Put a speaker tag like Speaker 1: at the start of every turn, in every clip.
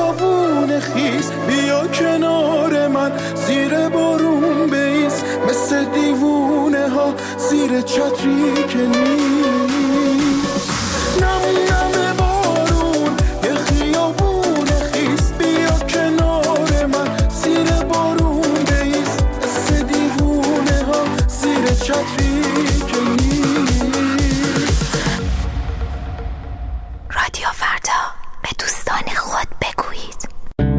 Speaker 1: خیابون خیس بیا کنار من، زیر بارون بیس مثل دیوونه ها زیر چتری که نیست. نم نم بارون یه خیابون خیس بیا کنار من، زیر بارون بیس مثل دیوونه ها زیر چتری که نیست.
Speaker 2: رادیو فردا، به دوستان خود بگویید.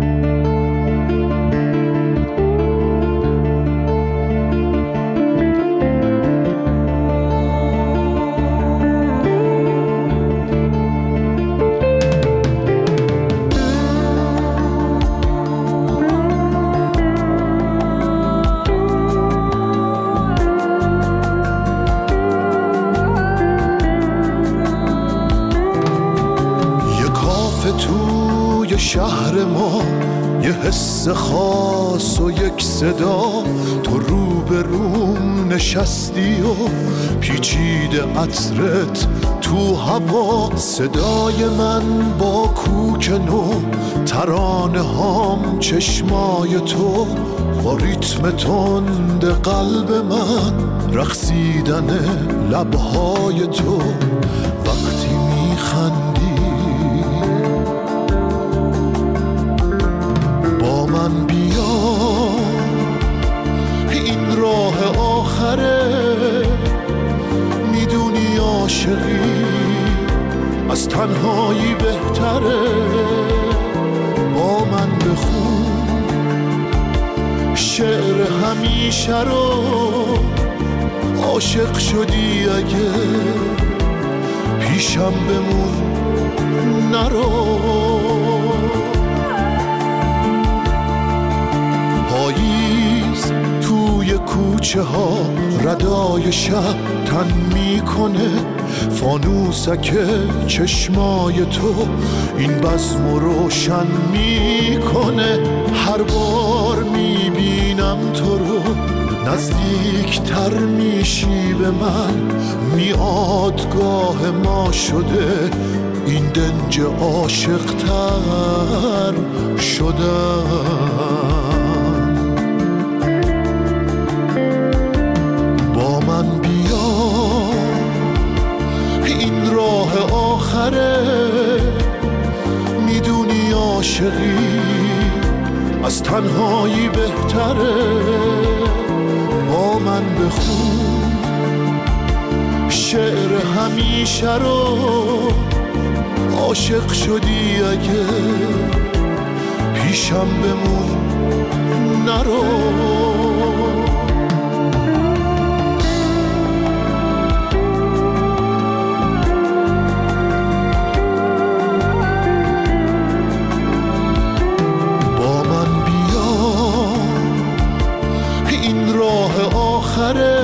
Speaker 1: شهر ما یه حس خاص و یک صدا، تو روبروم نشستی و پیچیده عطرت تو هوا. صدای من با کوک نو، ترانه هام چشمای تو، با ریتم تند قلب من رقصیدن لبهای تو. وقتی میخندی من بیا، این راه آخره، میدونی عاشقی از تنهایی بهتره. با من بخون شعر همیشه رو، عاشق شدی اگه پیشم بمون نرو. پاییز توی کوچه ها ردای شب تن میکنه، فانوسک چشمای تو این بزم رو روشن میکنه. هر بار میبینم تو رو نزدیکتر میشی به من، میادگاه ما شده این دنج عاشق‌تر شدم. با من بیا، این راه آخره، میدونی عاشقی از تنهایی بهتره. با من بخون شعر همیشه رو، عاشق شدی اگه پیشم بمون نرو. با من بیا، این راه آخره،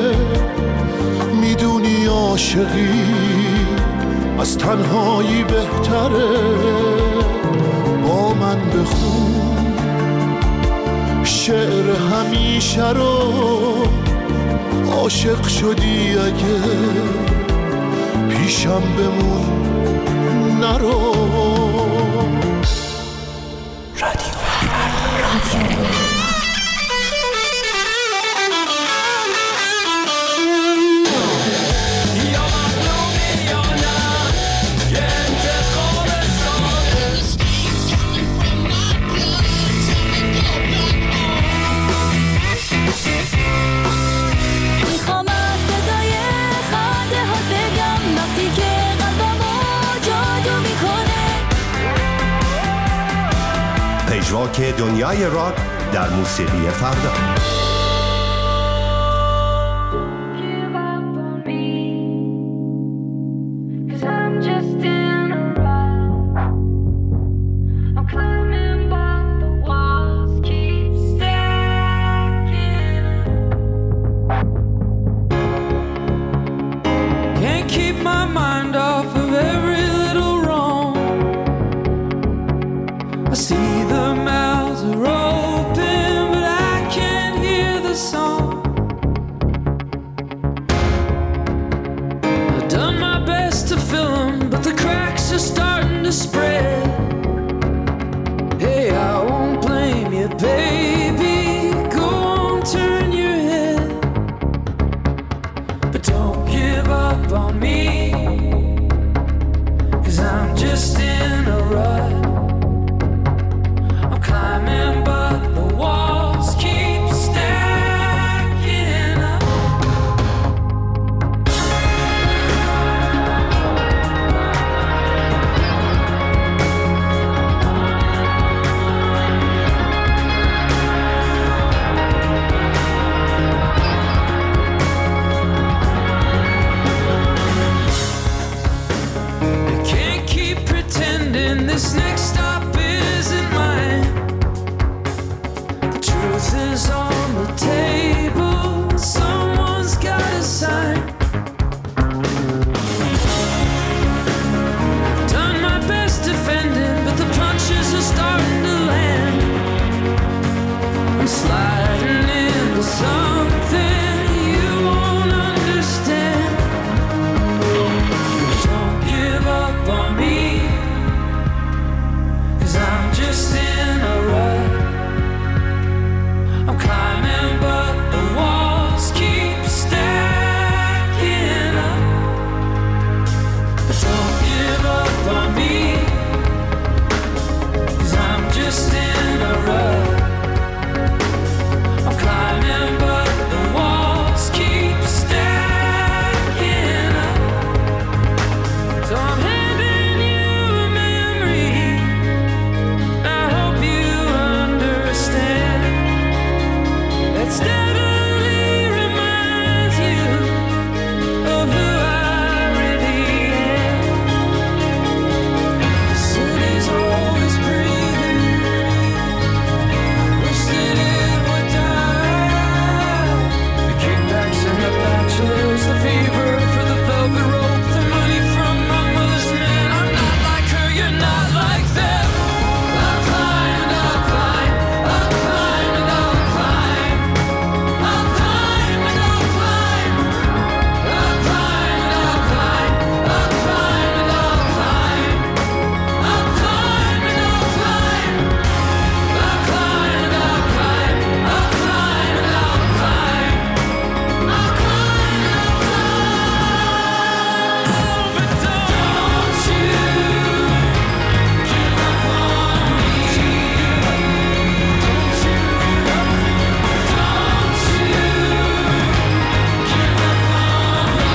Speaker 1: میدونی عاشقی از تنهایی بهتره. با من بخون شعر همیشه رو، عاشق شدی اگه پیشم بمون نرو. رادیو
Speaker 3: پژواک دنیای راک در موسیقی فردا.
Speaker 4: Yeah, baby, go on, turn your head, but don't give up on me, 'cause I'm just in a rut. I'm climbing, but the walls keep stacking up. I can't keep pretending this next stop isn't mine. The truth is on the table, someone's gotta sign. I've done my best defending, but the punches are starting to land. I'm sliding into something you won't understand. Don't give up on me, 'cause I'm just in a rut. I'm climbing, but the walls keep stacking up. But don't give up on me, 'cause I'm just in a rut. I'm climbing, but the walls keep stacking up. So I'm handing you a memory. I hope you understand. That steadily reminds you of who I really am. The city's always breathing. Wish that it would die. The kickbacks and the bachelors, the fever for the velvet rope, the money from my mother's men. I'm not like her, you're not like them. I'll climb and I'll climb. I'll climb and I'll climb. I'll climb and I'll climb. I'll climb and I'll climb. I'll climb and I'll climb. I'll climb and I'll climb. I'll climb and I'll climb. I'll climb and I'll climb. I'll climb and I'll climb. But don't you give up on me. Don't you give up on me.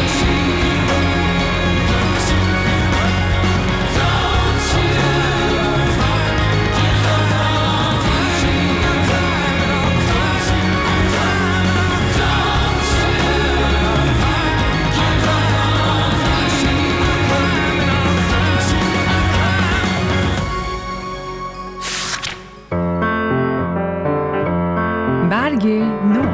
Speaker 5: برگ نو.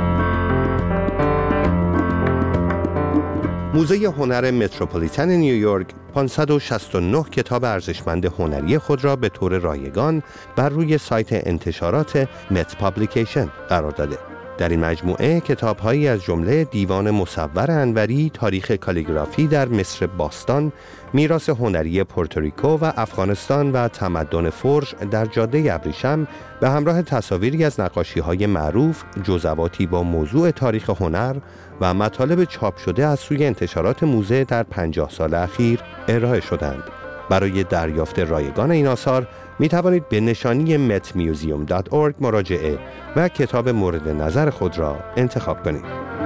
Speaker 3: موزه هنر متروپولیتن نیویورک 569 کتاب ارزشمند هنری خود را به طور رایگان بر روی سایت انتشارات مت پابلیکیشن قرار داده. در این مجموعه کتاب‌هایی از جمله دیوان مصور انوری، تاریخ کالیگرافی در مصر باستان، میراث هنری پورتوریکو و افغانستان و تمدن فرش در جاده ابریشم به همراه تصاویری از نقاشی‌های معروف، جزواتی با موضوع تاریخ هنر و مطالب چاپ شده از سوی انتشارات موزه در 50 سال اخیر ارائه شدند. برای دریافت رایگان این آثار می توانید به نشانی metmuseum.org مراجعه و کتاب مورد نظر خود را انتخاب کنید.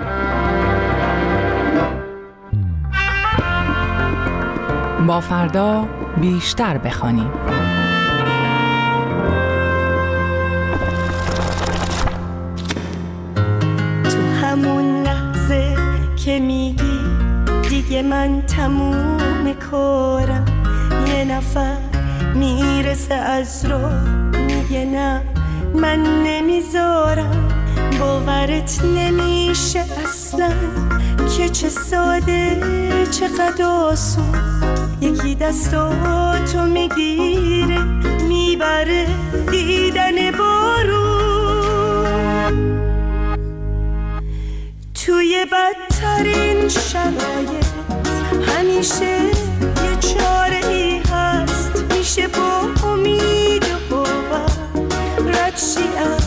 Speaker 5: با فردا بیشتر بخوانیم.
Speaker 6: تو همون لحظه که میگی دیگه من تموم کارم، یه نفر میرسه از رو میگه نه من نمیذارم، باورت نمیشه اصلا که چه ساده چقدر آسون یکی دستاتو میگیره میبره دیدن بارون. توی بدترین شرایط همیشه یه چاره ای هست، میشه با امید و باور رد شی از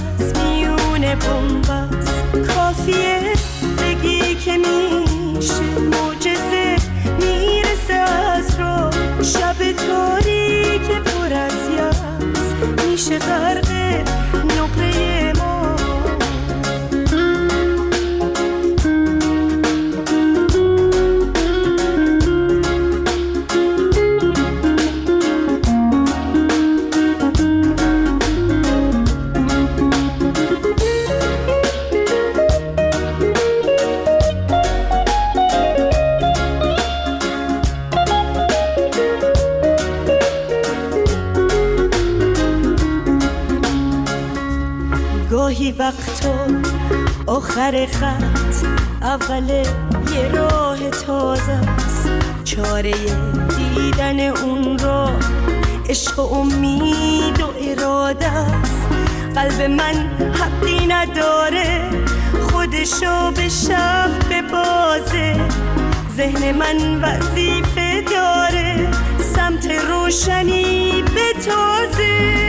Speaker 6: میشه غرق نقره ما. گاهی وقتا آخر خط اول یه راه تازه است، چاره دیدن اون را عشق و امید و اراده است. قلب من حقی نداره خودشو به شب ببازه، ذهن من وظیفه داره سمت روشنی بتازه.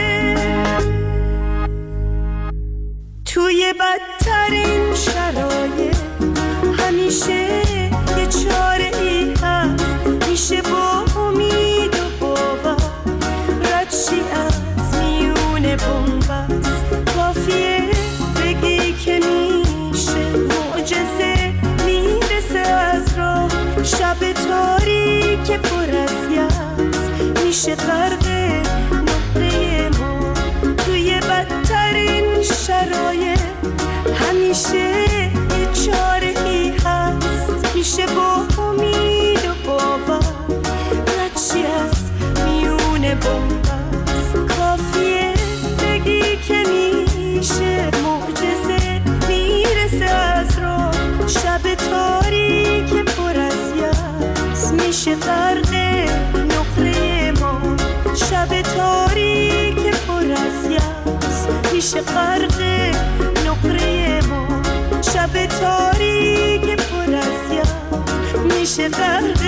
Speaker 6: توی بدترین شرایط همیشه یه چاره ای هست، میشه با امید و باور رد شی از میون بنبست. کافیه بگی که میشه معجزه میرسه از راه، شب تاریک پر از یأس میشه غرق نقره ما. توی بدترین شرایط همیشه یه چاره ای هست، میشه با امید و باور رد شی از میون بنبست. کافیه بگی که میشه معجزه میرسه از راه، شب تاریک پر از یأس میشه غرق نقره ما. شب تاریک پر از یأس میشه غرق نقره ما. شب تاریک پر از یأس میشه غرق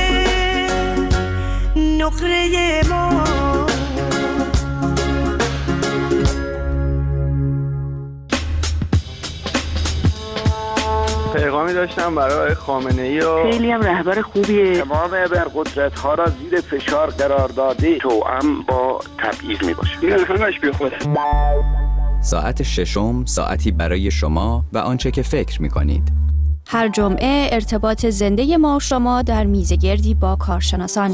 Speaker 6: نقره ما.
Speaker 7: پیغامی داشتم برای خامنه‌ای و
Speaker 8: خیلی هم رهبر خوبیه.
Speaker 7: تمام ابرقدرت‌ها را زیر فشار قرار داده، توأم با تبعیض میباشه. این همش بیخوده.
Speaker 9: ساعت ششم، ساعتی برای شما و آنچه که فکر می‌کنید.
Speaker 10: هر جمعه ارتباط زنده ما و شما در میزگردی با کارشناسان.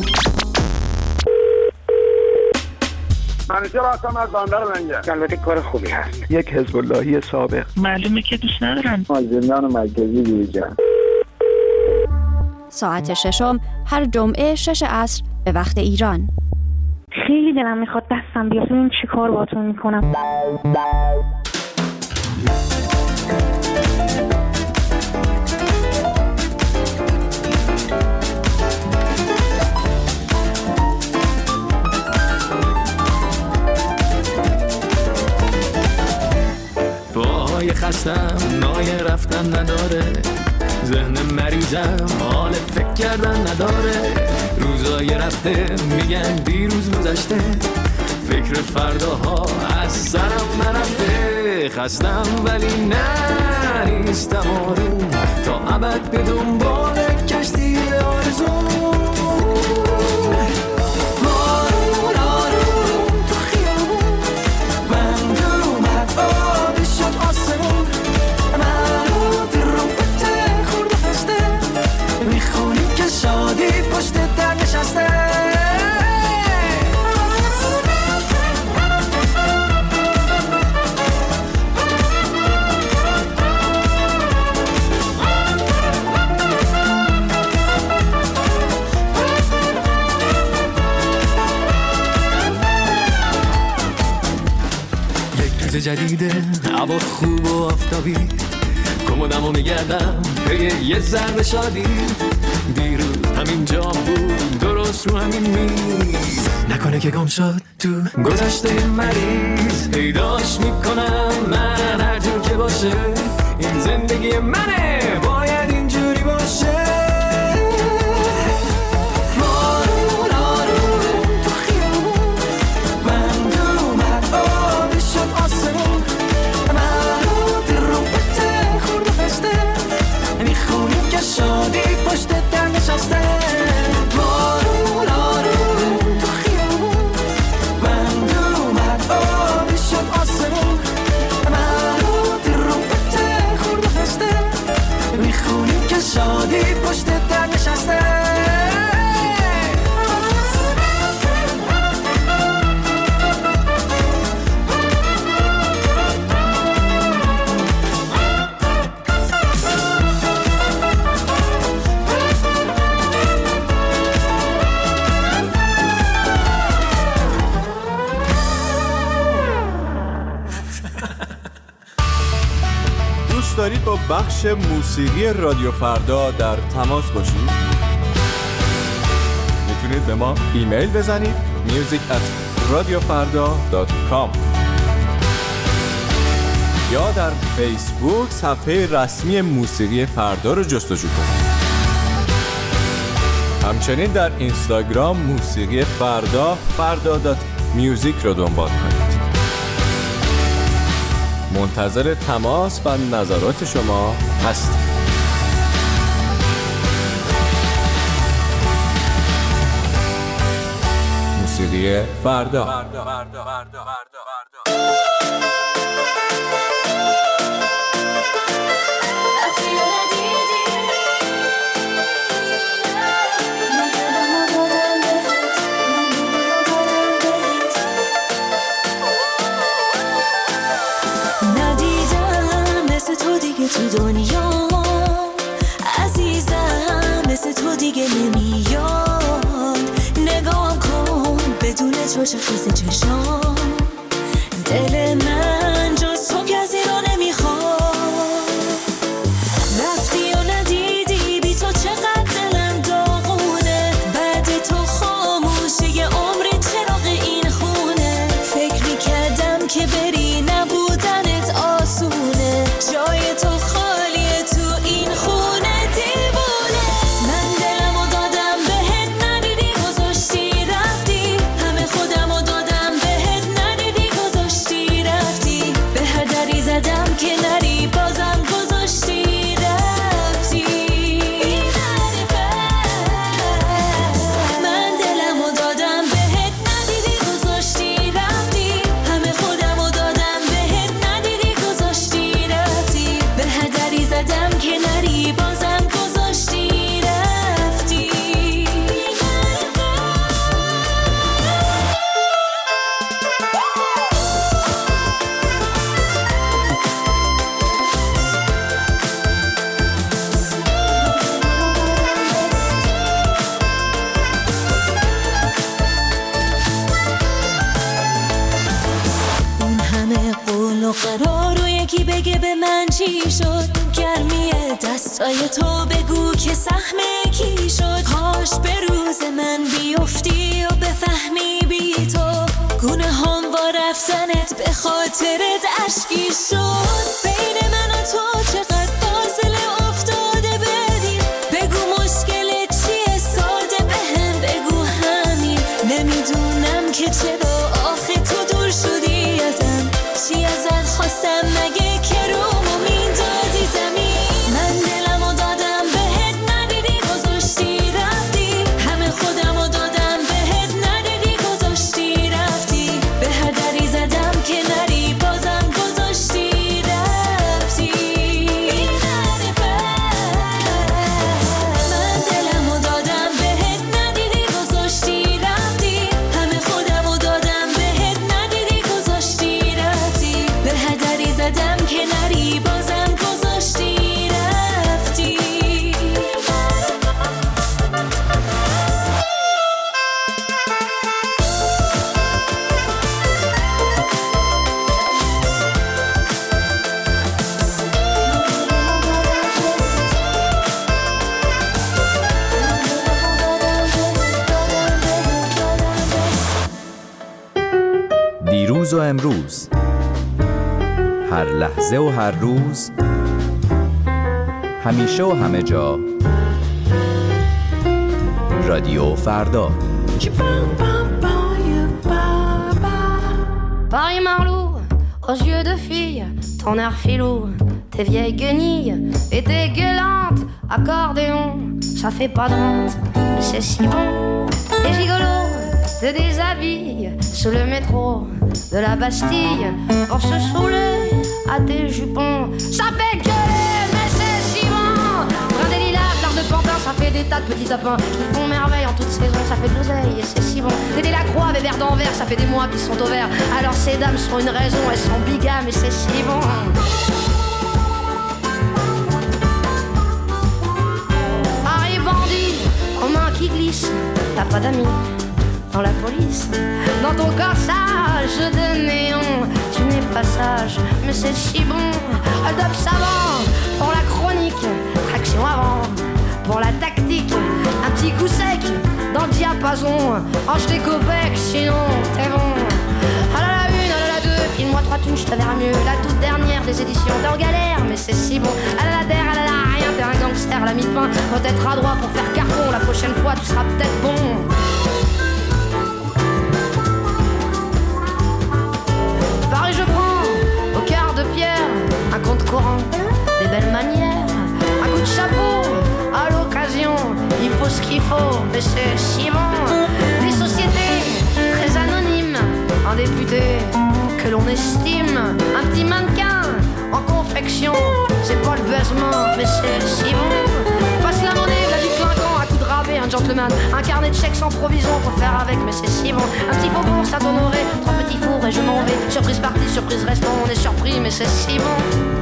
Speaker 7: منیجر هستم از بندر لنگر. البته کار خوبی هست.
Speaker 8: یک حزب اللهی سابق.
Speaker 11: معلومه که دوست ندارم.
Speaker 7: از زندان مرکزی بیرون.
Speaker 10: ساعت ششم هر جمعه 6 عصر به وقت ایران.
Speaker 11: خیلی دلم میخواد دستم بیاد ببینم چی کار باهاتون میکنم.
Speaker 4: پاهای خستم نای رفتن نداره، ذهن مریضم حال فکر کردن نداره. روزای رفته میگن دیروز گذشته، فکر فرداها از سرم نرفته. خستم ولی نه نیستم آروم، تا ابد به دنبال کشتی آرزوم. جدیده هوا خوب و آفتابی، کمدمو میگردم پی یه ذره شادی. دیروز همین جا بود درست رو همین میز، نکنه که گم شد تو گذشته مریض. پیداش میکنم من هر جور که باشه، این زندگی منه باید اینجوری باشه. شادی پشت در نشسته، بارون آروم تو خیابون، بند اومد
Speaker 12: دارید با بخش موسیقی رادیو فردا در تماس باشید؟ میتونید به ما ایمیل بزنید music@radiofarda.com یا در فیسبوک صفحه رسمی موسیقی فردا رو جستجو کنید. همچنین در اینستاگرام موسیقی فردا فردا.music رو دنبال کنید. منتظر تماس و نظرات شما هستیم. موسیقی فردا.
Speaker 6: تو دیگه تو دنیا عزیزم، مثل تو دیگه نمیاد. نگاه کن بدون چشم خیز چشام، دل من جز تو کسی رو نمیخواد. رفتی و ندیدی بی تو چقدر دلم داغونه، بعد تو خاموشه یه عمری چراغ این خونه. فکر میکردم که بری نبودنت آسونه، جای تو خالیه تو این خونه دیوونه. من دلمو دادم بهت ندیدی گذاشتی رفتی، همه خودمو دادم بهت ندیدی گذاشتی رفتی. به هر دری زدم که نری بازم گذاشتی رفتی. من دلمو دادم بهت ندیدی گذاشتی رفتی، همه خودمو دادم بهت ندیدی گذاشتی رفتی. به هر دری زدم که نری بازم گذاشتی رفتی. اون همه قول و قرار و یکی بگه به من چی شد. گرمی دستای تو بگو که سهم کی شد. کاش به روز من بیفتی و بفهمی بی تو گونه هم با رفتنت به خاطرت اشکی شد. بین من و تو چقدر فاصله افتاده بدیم، بگو مشکلت چیه ساده بهم بگو همین. نمیدونم که چرا آخه تو دور شدی ازم، چی ازت خواستم مگه که رومو میندازی زمین. من دلمو دادم بهت ندیدی گذاشتی رفتی، همه خودمو دادم بهت ندیدی گذاشتی رفتی. به هر دری زدم که نری بازم گذاشتی رفتی. من دلمو دادم بهت ندیدی گذاشتی رفتی، همه خودمو دادم بهت ندیدی گذاشتی رفتی. به هر دری زدم که نری بازم گذاشتی رفتی.
Speaker 9: دیروز و امروز، هر لحظه و هر روز، همیشه و همه جا، رادیو فردا.
Speaker 13: Paris Marlou, aux yeux de fille, ton air filou, tes vieilles guenilles et tes gueulantes accordéon, ça fait pas de honte, mais c'est si bon. Les gigolos te déshabillent sous le métro de la Bastille pour se saouler à tes jupons. Ça fait gueuler, mais c'est si bon. Brin des lilas, fleurs de pantin, ça fait des tas de petits sapins qui font merveille en toute saison, ça fait de l'oseille et c'est si bon. Des Delacroix, Bébert d'Anvers, ça fait des mois qu'ils sont au vert. Alors ces dames sont une raison, elles sont bigames et c'est si bon. Paris bandit, aux mains qui glissent, t'as pas d'amis dans la police. Dans ton corsage de néon, tu n'es pas sage, mais mais c'est si bon. Adobe savant pour la chronique, traction avant pour la tactique. Un petit coup sec dans le diapason, range tes copecs, sinon t'es bon. Ah là la une, ah là la deux, file-moi 3 thunes, je te verrai mieux. La toute dernière des éditions, t'es en galère, mais c'est si bon. Ah là la der, ah là la rien, t'es un gangster, la mi-pain. Peut-être à droit pour faire carton, la prochaine fois tu seras peut-être bon. Pareil, je prends au cœur de pierre un compte courant, des belles manières, un coup de chapeau à l'occasion. Il faut ce qu'il faut, mais c'est si bon. Des sociétés très anonymes, un député que l'on estime, un petit mannequin en confection. C'est pas le baisement, mais c'est si bon. Passe la monnaie, la vie clinquant, à coup de rabais, un gentleman, un carnet de chèques sans provision, faut faire avec, mais c'est si bon. Un petit faubourg, ça t'honorer, 3 petits fours et je m'en vais. Surprise partie, surprise restant, on est surpris, mais c'est si bon.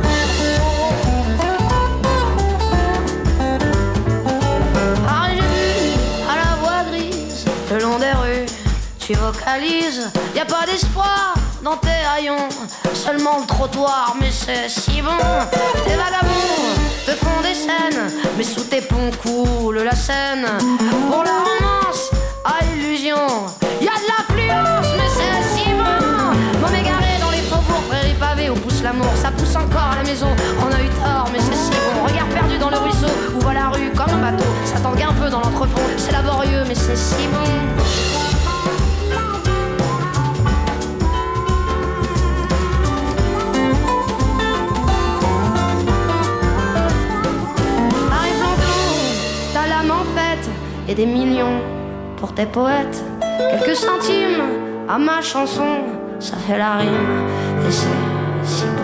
Speaker 13: Le long des rues, tu vocalises, y a pas d'espoir dans tes haillons, seulement le trottoir, mais c'est si bon. Tes vagabonds te font des scènes, mais sous tes ponts coule la Seine. Pour la romance à illusion, y a de l'affluence, mais c'est si bon. M'en égaré dans les faubourgs, prairies pavées où pousse l'amour, ça pousse encore à la maison. On a eu tort, mais c'est si bon. Regard perdu dans le ruisseau, où va la rue comme un bateau. Ça tangue un peu dans l'entrepont, c'est laborieux, mais c'est si bon. Et des millions pour tes poètes, quelques centimes à ma chanson, ça fait la rime et c'est si bon.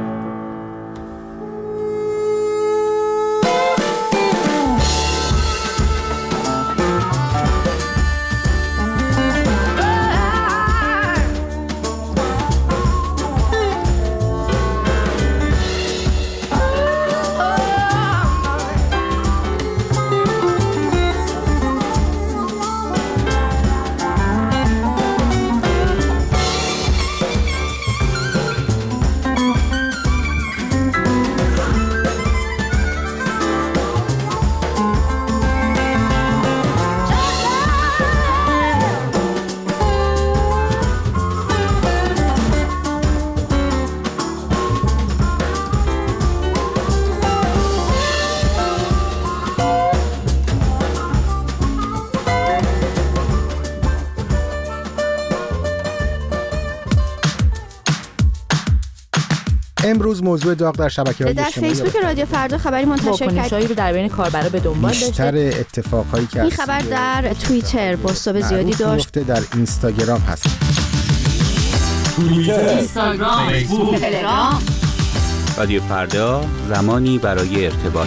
Speaker 14: امروز موضوع داغ در شبکه‌های اجتماعی
Speaker 10: در فیسبوک رادیو فردا خبری منتشر کرد
Speaker 15: رو در بین کاربرا به دنبال داشته.
Speaker 14: بیشتر اتفاقایی که
Speaker 10: این خبر در توییتر بازتاب زیادی داشت.
Speaker 14: در اینستاگرام هست.
Speaker 16: توییتر، اینستاگرام، فیسبوک، تلگرام.
Speaker 17: رادیو فردا، زمانی برای ارتباط.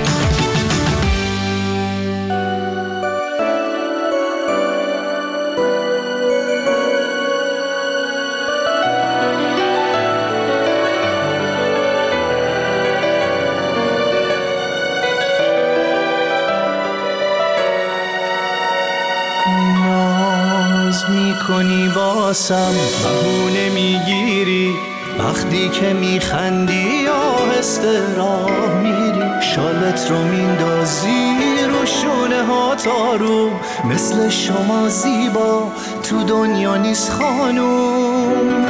Speaker 1: کنی واسم بهونه میگیری وقتی که میخندی آهسته راه میری شالت رو میندازی رو شونه ها تارو مثل شما زیبا تو دنیا نیست خانوم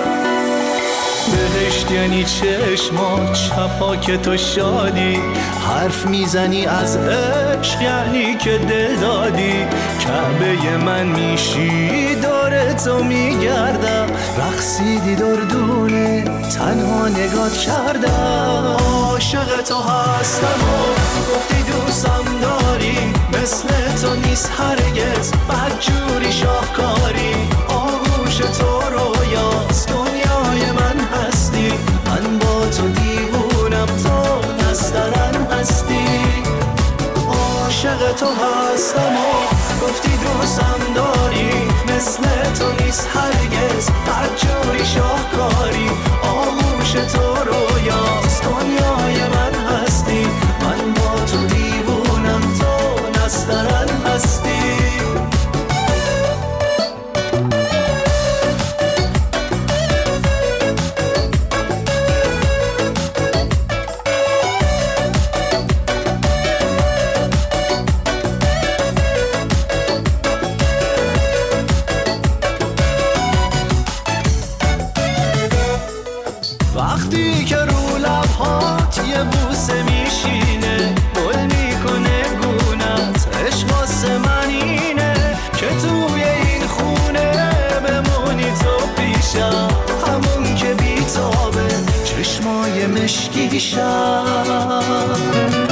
Speaker 1: بهشت یعنی چشمات چپا که تو شادی حرف میزنی از عشق یعنی که دل دادی کعبه من میشی داره تو میگردم رقصیدی دردونه تنها نگات کردم عاشق تو هستم و گفتی دوستم داری مثل تو نیست هرگز بدجوری شاهکاری آغوش تو رویاست دنیای من هستی من با تو دیوونم تو نسترن هستی عاشق تو هستم و گفتی دوستم داری مثل تو نیست هرگز بدجوری شاهکاری آغوش تو رویاست دنیای من هستی من با تو دیوونم تو نسترن هستی وقتی که رو لبهات یه بوسه میشینه گل میکنه گونت عشق واسه من اینه که توی این خونه بمونی تو پیشم همون که بیتابه چشمای مشکیشم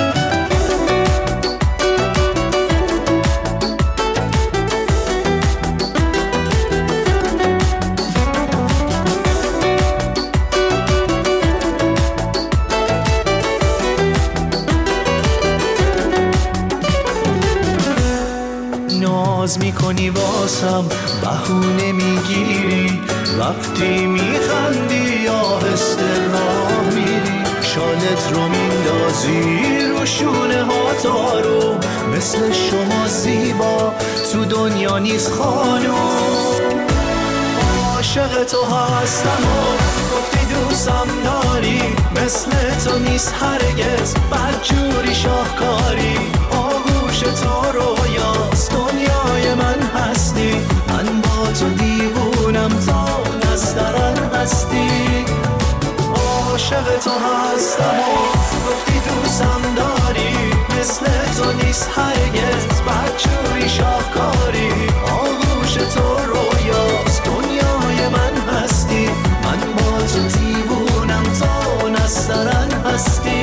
Speaker 1: ناز میکنی واسم بهونه میگیری وقتی میخندی آهسته راه میری شالت رو میندازی رو شونه ها تارو مثل شما زیبا تو دنیا نیست خانوم عاشق تو هستم و گفتی دوستم داری مثل تو نیست هرگز بدجوری شاهکاری آغوش تو رویاست دنیای من هستی من با تو دیوونم تا نسترن هستی عاشق تو هستم و گفتی دوستم داری مثل تو نیست هرگز بدجوری شاهکاری آغوش تو رویاست دنیای من هستی من با تو دیوونم تا نسترن هستی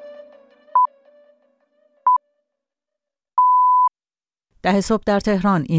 Speaker 18: ده صبح در تهران. این